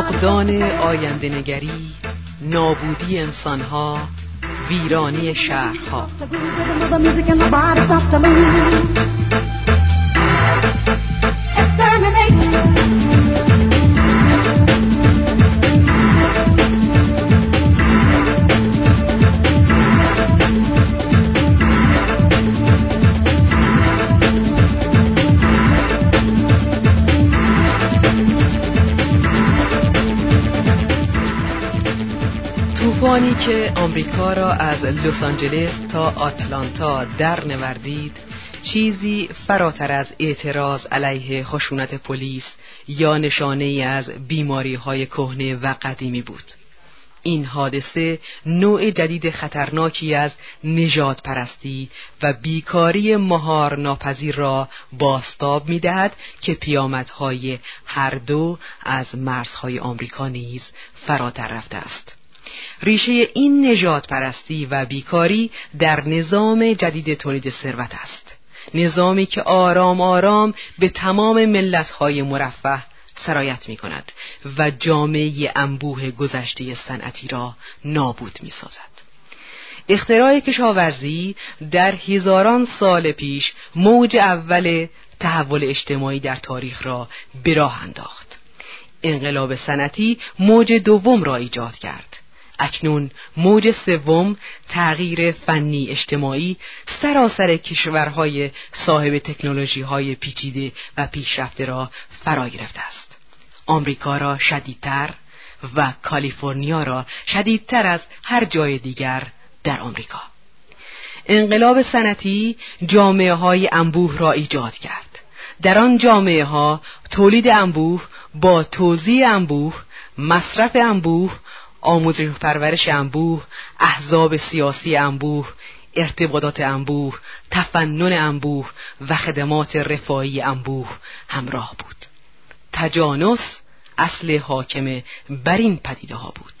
فقدان آینده‌نگری، نابودی انسانها، ویرانی شهرها. طوفانی که آمریکا را از لس آنجلس تا آتلانتا در نوردید چیزی فراتر از اعتراض علیه خشونت پلیس یا نشانه‌ای از بیماری‌های کهنه و قدیمی بود. این حادثه نوع جدید خطرناکی از نژاد پرستی و بیکاری مهار ناپذیر را بازتاب می‌دهد که پیامدهای هر دو از مرزهای آمریکا نیز فراتر رفته است. ریشه این نژاد پرستی و بیکاری در نظام جدید تولید ثروت است، نظامی که آرام آرام به تمام ملت‌های مرفه سرایت می‌کند و جامعه انبوه گذشته صنعتی را نابود می‌سازد. اختراع کشاورزی در هزاران سال پیش موج اول تحول اجتماعی در تاریخ را به راه انداخت. انقلاب صنعتی موج دوم را ایجاد کرد. اکنون موج سوم، تغییر فنی اجتماعی، سراسر کشورهای صاحب تکنولوژی‌های پیچیده و پیشرفته را فرا گرفته است. آمریکا را شدیدتر و کالیفرنیا را شدیدتر از هر جای دیگر در آمریکا. انقلاب صنعتی جامعه‌های انبوه را ایجاد کرد. در آن جامعه‌ها تولید انبوه با توزیع انبوه، مصرف انبوه، آموزش و پرورش انبوه، احزاب سیاسی انبوه، ارتباطات انبوه، تفنن انبوه و خدمات رفاهی انبوه همراه بود. تجانس اصل حاکم بر این پدیده ها بود.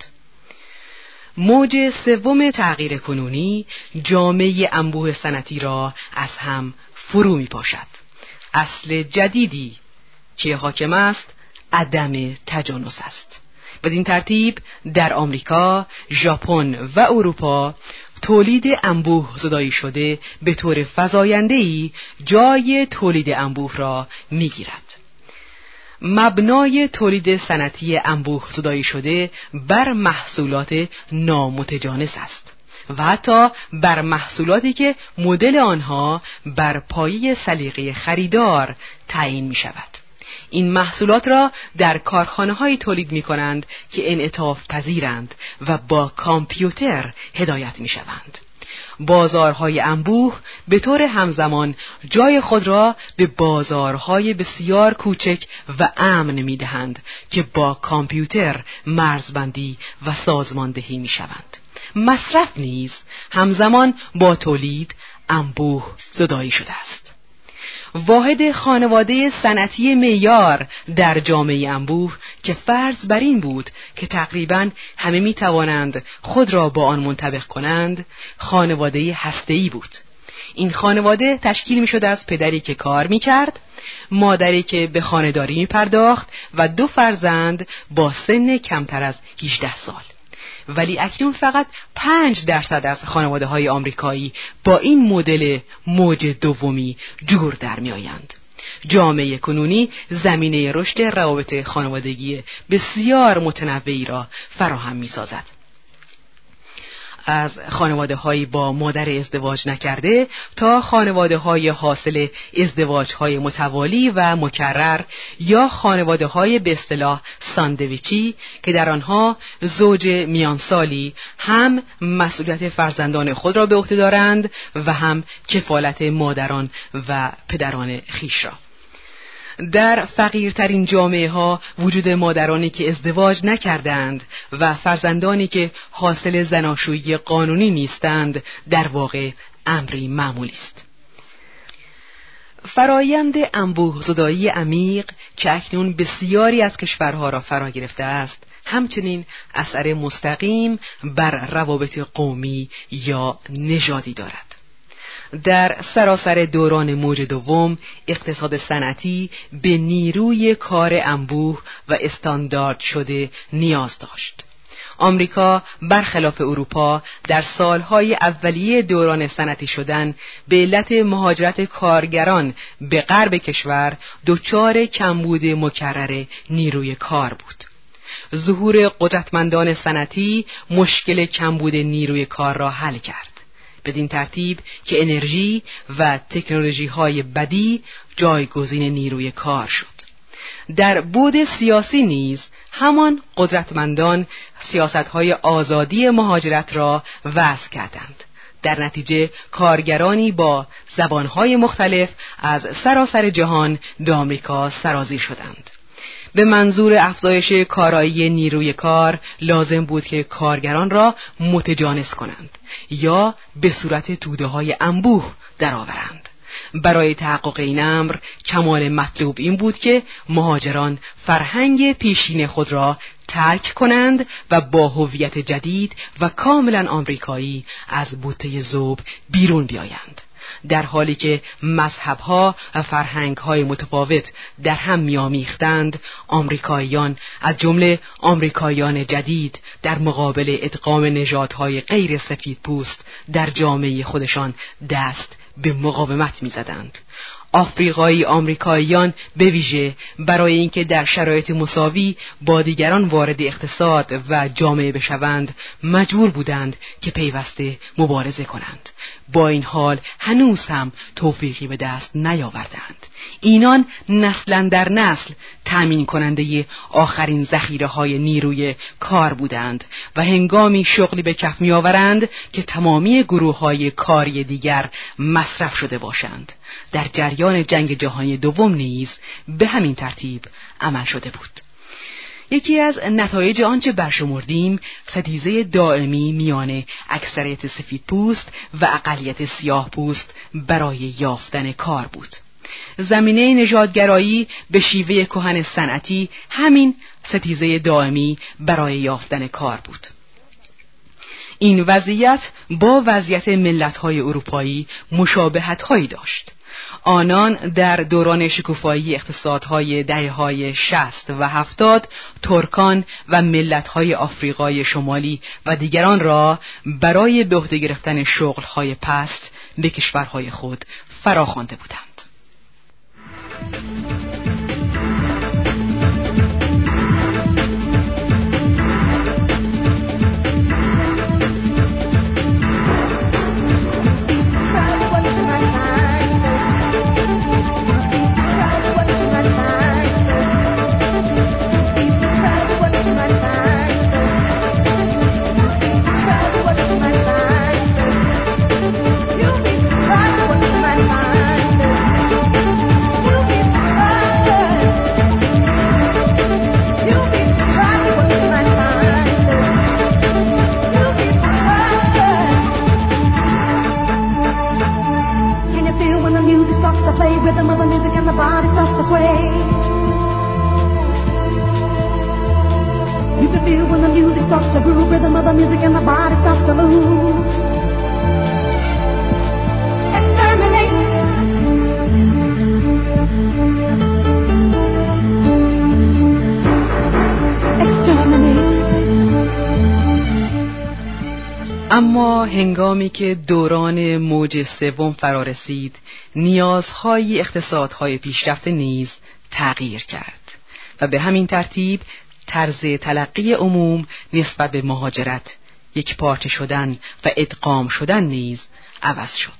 موج سوم تغییر کنونی جامعه انبوه صنعتی را از هم فرو می پاشد. اصل جدیدی که حاکم است عدم تجانس است. بدین ترتیب در آمریکا، ژاپن و اروپا تولید انبوه زدایی شده به طور فزاینده‌ای جای تولید انبوه را می‌گیرد. مبنای تولید صنعتی انبوه زدایی شده بر محصولات نامتجانس است و حتی بر محصولاتی که مدل آنها بر پایه سلیقه خریدار تعیین می‌شود. این محصولات را در کارخانه‌های تولید می‌کنند که انعطاف پذیرند و با کامپیوتر هدایت می‌شوند. بازارهای انبوه به طور همزمان جای خود را به بازارهای بسیار کوچک و امن می‌دهند که با کامپیوتر مرزبندی و سازماندهی می‌شوند. مصرف نیز همزمان با تولید انبوه زدایی شده است. واحد خانواده صنعتی معیار در جامعه انبوه که فرض بر این بود که تقریباً همه می توانند خود را با آن منطبق کنند، خانواده هسته‌ای بود. این خانواده تشکیل می شد از پدری که کار می کرد، مادری که به خانه‌داری می پرداخت و 2 فرزند با سن کمتر از 18 سال. ولی اکنون فقط 5% از خانواده‌های آمریکایی با این مدل موج دومی جور در می‌آیند. جامعه کنونی زمینه رشد روابط خانوادگی بسیار متنوعی را فراهم می‌سازد. از خانواده‌های با مادر ازدواج نکرده تا خانواده‌های حاصل ازدواج‌های متوالی و مکرر یا خانواده‌های به اصطلاح ساندویچی که در آنها زوج میانسالی هم مسئولیت فرزندان خود را به عهده دارند و هم کفالت مادران و پدران خویش را. در فقیرترین جامعه ها وجود مادرانی که ازدواج نکردند و فرزندانی که حاصل زناشویی قانونی نیستند در واقع امری معمولی است. فرایند انبوه زدایی عمیق که اکنون بسیاری از کشورها را فرا گرفته است همچنین اثر مستقیم بر روابط قومی یا نژادی دارد. در سراسر دوران موج دوم اقتصاد صنعتی به نیروی کار انبوه و استاندارد شده نیاز داشت. آمریکا برخلاف اروپا در سالهای اولیه دوران صنعتی شدن به علت مهاجرت کارگران به غرب کشور دچار کمبود مکرر نیروی کار بود. ظهور قدرتمندان صنعتی مشکل کمبود نیروی کار را حل کرد، بدین ترتیب که انرژی و تکنولوژی‌های بدیع جایگزین نیروی کار شد. در بعد سیاسی نیز همان قدرتمندان سیاست‌های آزادی مهاجرت را وضع کردند. در نتیجه کارگرانی با زبان‌های مختلف از سراسر جهان به آمریکا سرازیر شدند. به منظور افزایش کارایی نیروی کار لازم بود که کارگران را متجانس کنند یا به صورت توده‌های انبوه درآورند. برای تحقق این امر کمال مطلوب این بود که مهاجران فرهنگ پیشین خود را ترک کنند و با هویت جدید و کاملا آمریکایی از بوته ذوب بیرون بیایند. در حالی که مذهب‌ها و فرهنگ‌های متفاوت در هم می‌آمیختند، آمریکاییان از جمله آمریکاییان جدید در مقابل ادغام نژادهای غیر سفیدپوست در جامعه خودشان دست به مقاومت می‌زدند. آفریقایی آمریکاییان به ویژه برای اینکه در شرایط مساوی با دیگران وارد اقتصاد و جامعه بشوند مجبور بودند که پیوسته مبارزه کنند. با این حال هنوز هم توفیقی به دست نیاوردند. اینان نسلا در نسل تأمین کننده آخرین ذخیره‌های نیروی کار بودند و هنگامی شغلی به کف می‌آورند که تمامی گروه‌های کاری دیگر مصرف شده باشند. در جریان جنگ جهانی دوم نیز به همین ترتیب عمل شده بود. یکی از نتایج آنچه برشمردیم ستیزه دائمی میان اکثریت سفیدپوست و اقلیت سیاه‌پوست برای یافتن کار بود. زمینه نژادگرایی به شیوه کهن صنعتی همین ستیزه دائمی برای یافتن کار بود. این وضعیت با وضعیت ملت‌های اروپایی مشابهت‌هایی داشت. آنان در دوران شکوفایی اقتصادهای دهه‌های 60 و 70 ترکان و ملت‌های آفریقای شمالی و دیگران را برای به عهده گرفتن شغل‌های پست به کشورهای خود فراخوانده بودند. اما هنگامی که دوران موج سوم فرا رسید، نیازهای اقتصادهای پیشرفته نیز تغییر کرد و به همین ترتیب طرز تلقی عموم نسبت به مهاجرت، یک پارچه شدن و ادغام شدن نیز عوض شد.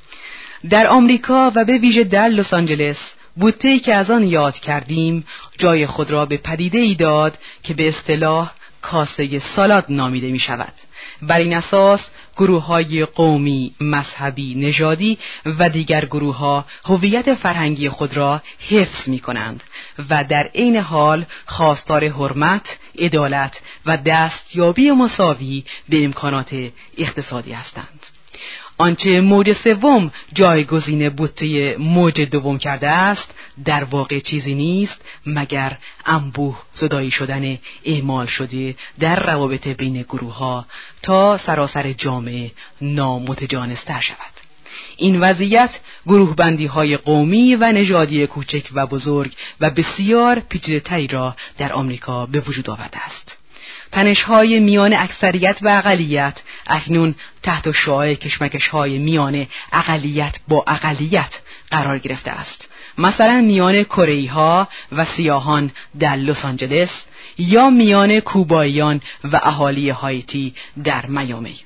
در آمریکا و به ویژه در لس آنجلس بوته‌ای که از آن یاد کردیم جای خود را به پدیده‌ای داد که به اصطلاح کاسه سالاد نامیده می شود. بر این اساس گروه‌های قومی، مذهبی، نژادی و دیگر گروه‌ها هویت فرهنگی خود را حفظ می‌کنند و در عین حال خواستار حرمت، عدالت و دستیابی مساوی به امکانات اقتصادی هستند. آنچه موج سوم جایگزین بوته موج دوم کرده است در واقع چیزی نیست مگر انبوه زدایی شدن اعمال شده در روابط بین گروه‌ها تا سراسر جامعه نامتجانس‌تر شود. این وضعیت گروه بندی های قومی و نژادی کوچک و بزرگ و بسیار پیچیده‌تری را در آمریکا به وجود آورده است. تنش‌های میان اکثریت و اقلیت اکنون تحت شعاع کشمکش‌های میان اقلیت با اقلیت قرار گرفته است، مثلا میان کره‌ای‌ها و سیاهان در لس آنجلس یا میان کوباییان و اهالی هایتی در میامی.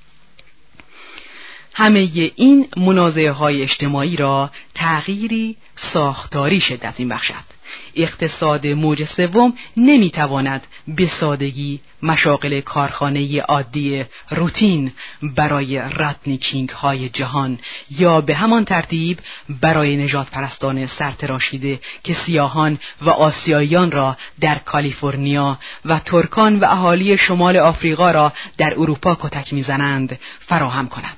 همه این منازعه‌های اجتماعی را تغییری ساختاری شدت می‌بخشد. اقتصاد موج سوم نمی‌تواند به سادگی مشاغل کارخانه‌ای عادی روتین برای ردنیکینگ های جهان یا به همان ترتیب برای نژاد پرستان سرتراشیده که سیاهان و آسیاییان را در کالیفرنیا و ترکان و اهالی شمال آفریقا را در اروپا کتک می‌زنند فراهم کند.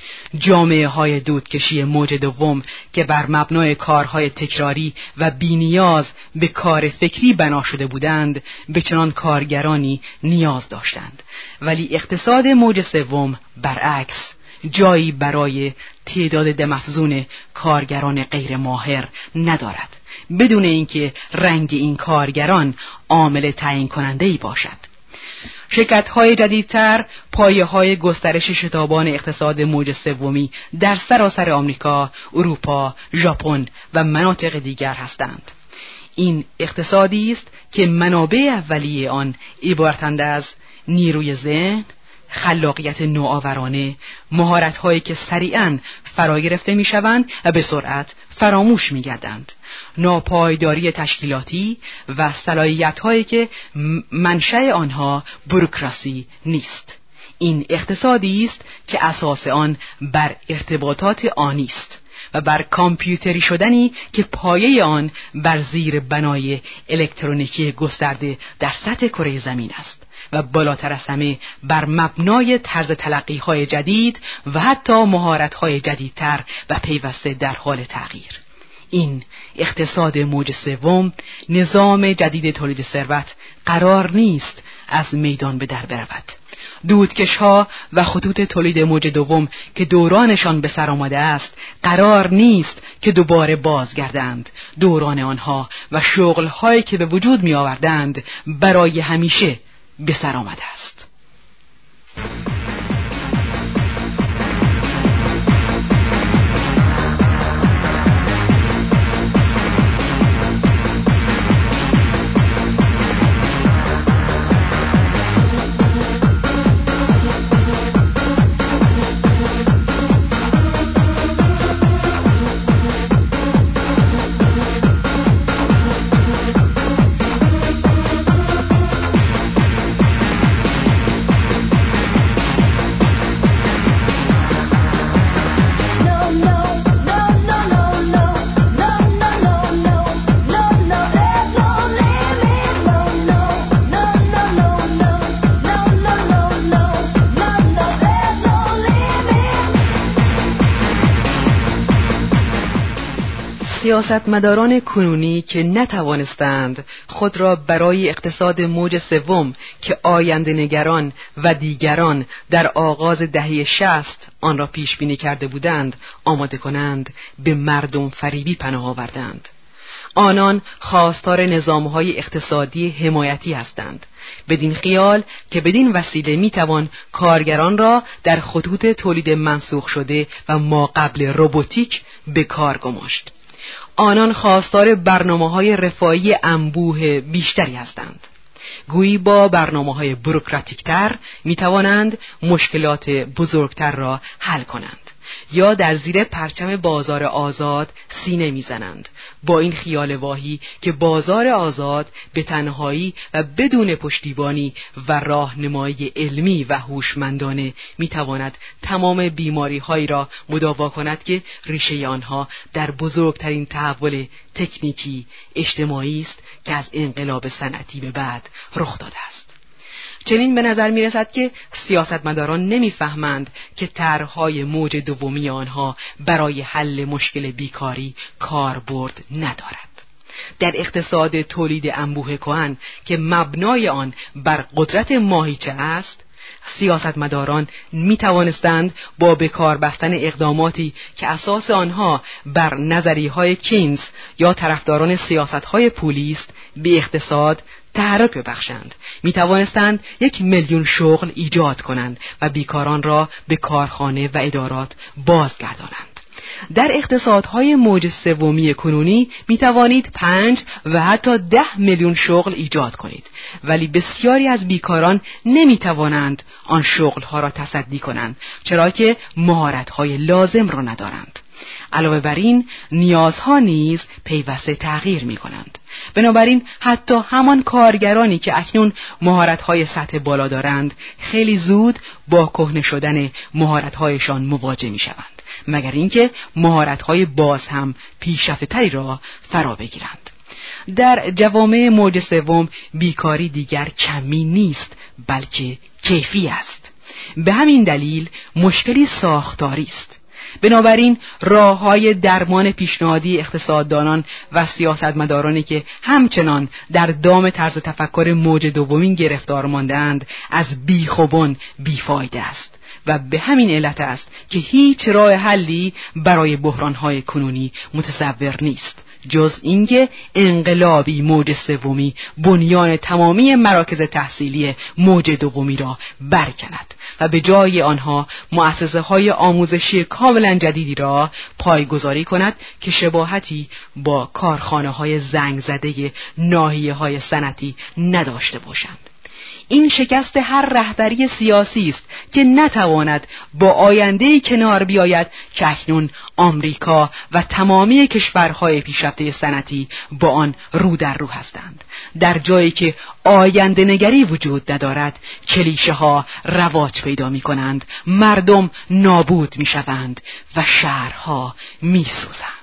جامعه های دودکشی موج دوم که بر مبنای کارهای تکراری و بی‌نیاز به کار فکری بنا شده بودند به چنان کارگرانی نیاز داشتند، ولی اقتصاد موج سوم برعکس جایی برای تعداد دمافزون کارگران غیر ماهر ندارد، بدون اینکه رنگ این کارگران عامل تعیین کننده‌ای باشد. شرکت‌های جدیدتر پایه‌های گسترش شتابان اقتصاد موج سومی در سراسر آمریکا، اروپا، ژاپن و مناطق دیگر هستند. این اقتصادی است که منابع اولیه آن عبارتند از نیروی ذهن، خلاقیت نوآورانه، مهارت‌هایی که سریعاً فرا گرفته می‌شوند و به سرعت فراموش می‌گردند، ناپایداری تشکیلاتی و صلاحیت‌هایی که منشأ آنها بوروکراسی نیست. این اقتصادی است که اساس آن بر ارتباطات آنی است و بر کامپیوتری شدنی که پایه آن بر زیر بنای الکترونیکی گسترده در سطح کره زمین است و بالاتر از همه بر مبنای طرز تلقی‌های جدید و حتی مهارت‌های جدیدتر و پیوسته در حال تغییر. این اقتصاد موج سوم، نظام جدید تولید ثروت، قرار نیست از میدان به در برود. دودکش‌ها و خطوط تولید موج دوم که دورانشان به سر آمده است قرار نیست که دوباره بازگردند. دوران آنها و شغل‌هایی که به وجود می‌آوردند برای همیشه به سر آمده است. سیاستمداران کنونی که نتوانستند خود را برای اقتصاد موج سوم که آینده نگران و دیگران در آغاز دهه 60 آن را پیش بینی کرده بودند آماده کنند، به مردم فریبی پناه آوردند. آنان خواستار نظام‌های اقتصادی حمایتی هستند، بدین خیال که بدین وسیله میتوان کارگران را در خطوط تولید منسوخ شده و ما قبل روباتیک به کار گماشت. آنان خواستار برنامه‌های رفاهی انبوه بیشتری هستند. گویی با برنامه‌های بوروکراتیک‌تر می‌توانند مشکلات بزرگتر را حل کنند یا در زیر پرچم بازار آزاد سینه می‌زنند، با این خیال واهی که بازار آزاد به تنهایی و بدون پشتیبانی و راهنمایی علمی و هوشمندانه می‌تواند تمام بیماری‌هایی را مداوا کند که ریشه آنها در بزرگترین تحول تکنیکی اجتماعی است که از انقلاب صنعتی به بعد رخ داده است. چنین به نظر می رسد که سیاستمداران نمی‌فهمند که طرح‌های موج دومی آنها برای حل مشکل بیکاری کاربرد ندارد. در اقتصاد تولید انبوه کهن که مبنای آن بر قدرت ماهیچه است، سیاستمداران می توانستند با بکار بستن اقداماتی که اساس آنها بر نظریه‌های کینز یا طرفداران سیاست‌های پولی است به اقتصاد تحرک ببخشند. می توانستند 1,000,000 شغل ایجاد کنند و بیکاران را به کارخانه و ادارات بازگردانند. در اقتصادهای موج سومی کنونی می توانید 5 و حتی 10 میلیون شغل ایجاد کنید، ولی بسیاری از بیکاران نمی توانند آن شغلها را تصدی کنند، چرا که مهارت‌های لازم را ندارند. علاوه بر این نیازها نیز پیوسته تغییر می کنند. بنابراین حتی همان کارگرانی که اکنون مهارت‌های سطح بالا دارند خیلی زود با کهنه شدن مهارت‌هایشان مواجه می شوند، مگر اینکه مهارت‌های باز هم پیشرفته‌تری را فرا بگیرند. در جوامع موج سوم بیکاری دیگر کمی نیست، بلکه کیفی است. به همین دلیل مشکلی ساختاری است. بنابراین راه‌های درمان پیشنهادی اقتصاددانان و سیاستمدارانی که همچنان در دام طرز تفکر موج دومین گرفتار مانده‌اند از بیخ و بن بیفایده است و به همین علت است که هیچ راه حلی برای بحران‌های کنونی متصور نیست جز اینکه انقلابی موج سومی بنیان تمامی مراکز تحصیلی موج دومی را برکند و به جای آنها مؤسسه‌های آموزشی کاملا جدیدی را پایگذاری کند که شباهتی با کارخانه‌های زنگ زده ناحیه‌های صنعتی نداشته باشند. این شکست هر رهبری سیاسی است که نتواند با آینده‌ای کنار بیاید که اکنون آمریکا و تمامی کشورهای پیشرفته صنعتی با آن رو در رو هستند. در جایی که آینده نگری وجود ندارد، کلیشه ها رواج پیدا می کنند، مردم نابود می شوند و شهرها می سوزند.